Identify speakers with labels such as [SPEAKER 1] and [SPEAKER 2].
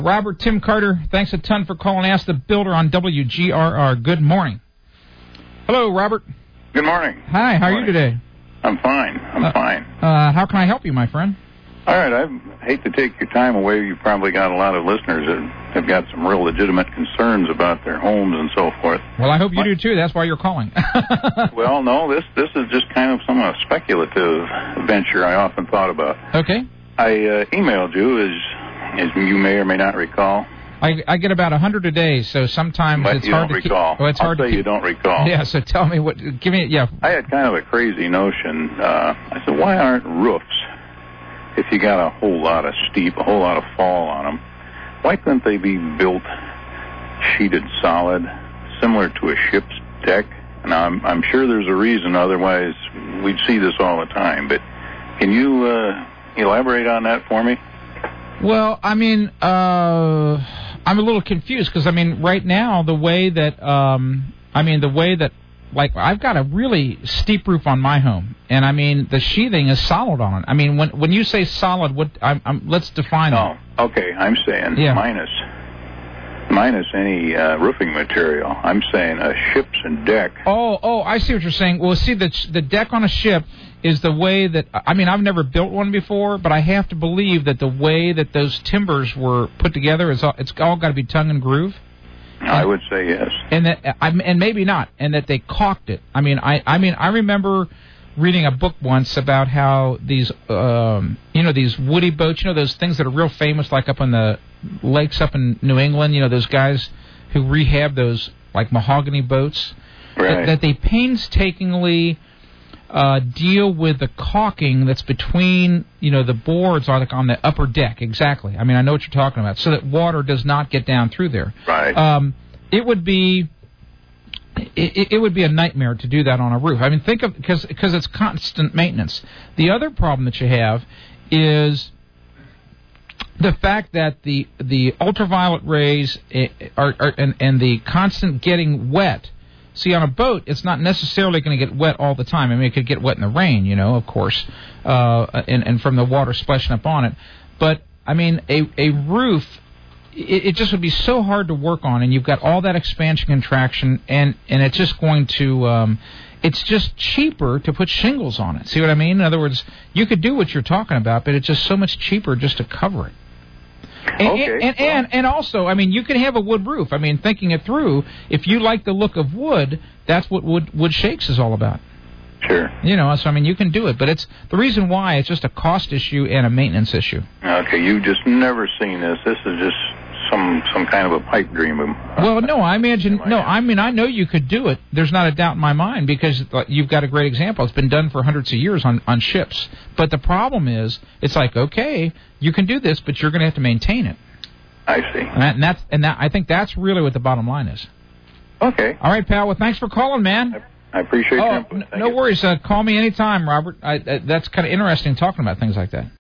[SPEAKER 1] Robert, Tim Carter, thanks a ton for calling. Ask the Builder on WGRR. Good morning. Hello, Robert.
[SPEAKER 2] Good morning.
[SPEAKER 1] Hi, how are you today?
[SPEAKER 2] I'm fine. I'm fine.
[SPEAKER 1] How can I help you, my friend?
[SPEAKER 2] All right, I hate to take your time away. You've probably got a lot of listeners that have got some real legitimate concerns about their homes and so forth.
[SPEAKER 1] Well, I hope you do, too. That's why you're calling.
[SPEAKER 2] Well, no, this is just kind of some speculative venture I often thought about.
[SPEAKER 1] Okay.
[SPEAKER 2] I emailed you, as you may or may not recall.
[SPEAKER 1] I get about 100 a day, so sometimes
[SPEAKER 2] but
[SPEAKER 1] it's hard to
[SPEAKER 2] recall.
[SPEAKER 1] keep. Well, it's hard
[SPEAKER 2] I'll say
[SPEAKER 1] to keep.
[SPEAKER 2] You don't recall.
[SPEAKER 1] Yeah, so tell me what. Give me. Yeah.
[SPEAKER 2] I had kind of a crazy notion. I said, why aren't roofs, if you got a whole lot of fall on them, why couldn't they be built sheeted solid, similar to a ship's deck? Now, I'm sure there's a reason, otherwise we'd see this all the time. But can you elaborate on that for me?
[SPEAKER 1] Well, I mean, I'm a little confused because, I mean, right now, the way that, like, I've got a really steep roof on my home, and, I mean, the sheathing is solid on it. I mean, when you say solid, let's define it.
[SPEAKER 2] Oh, okay, I'm saying minus any roofing material. I'm saying ships and deck.
[SPEAKER 1] Oh, I see what you're saying. Well, see, the deck on a ship is the way that, I mean, I've never built one before, but I have to believe that the way that those timbers were put together, it's all got to be tongue and groove.
[SPEAKER 2] I would say yes.
[SPEAKER 1] And maybe not, and that they caulked it. I mean, I remember reading a book once about how these, these woody boats, those things that are real famous, like up on the lakes up in New England, those guys who rehab those, like, mahogany boats,
[SPEAKER 2] right.
[SPEAKER 1] that they painstakingly deal with the caulking that's between, the boards on the upper deck. Exactly. I mean, I know what you're talking about, so that water does not get down through there.
[SPEAKER 2] Right.
[SPEAKER 1] It would be a nightmare to do that on a roof. I mean, think of because it's constant maintenance. The other problem that you have is the fact that the ultraviolet rays and the constant getting wet. See, on a boat, it's not necessarily going to get wet all the time. I mean, it could get wet in the rain, of course, and from the water splashing up on it. But, I mean, a roof, it just would be so hard to work on, and you've got all that expansion contraction, and it's just going to, it's just cheaper to put shingles on it. See what I mean? In other words, you could do what you're talking about, but it's just so much cheaper just to cover it. And also, I mean, you can have a wood roof. I mean, thinking it through, if you like the look of wood, that's what Wood Shakes is all about.
[SPEAKER 2] Sure.
[SPEAKER 1] So, I mean, you can do it. But it's the reason why it's just a cost issue and a maintenance issue.
[SPEAKER 2] Okay, you've just never seen this. This is just some kind of a pipe dream.
[SPEAKER 1] Well, no, I imagine, I mean, I know you could do it. There's not a doubt in my mind because you've got a great example. It's been done for hundreds of years on ships. But the problem is, it's like, okay, you can do this, but you're going to have to maintain it.
[SPEAKER 2] I see.
[SPEAKER 1] And I think that's really what the bottom line is.
[SPEAKER 2] Okay.
[SPEAKER 1] All right, pal. Well, thanks for calling, man.
[SPEAKER 2] I appreciate your input.
[SPEAKER 1] No worries. Call me anytime, Robert. That's kind of interesting talking about things like that.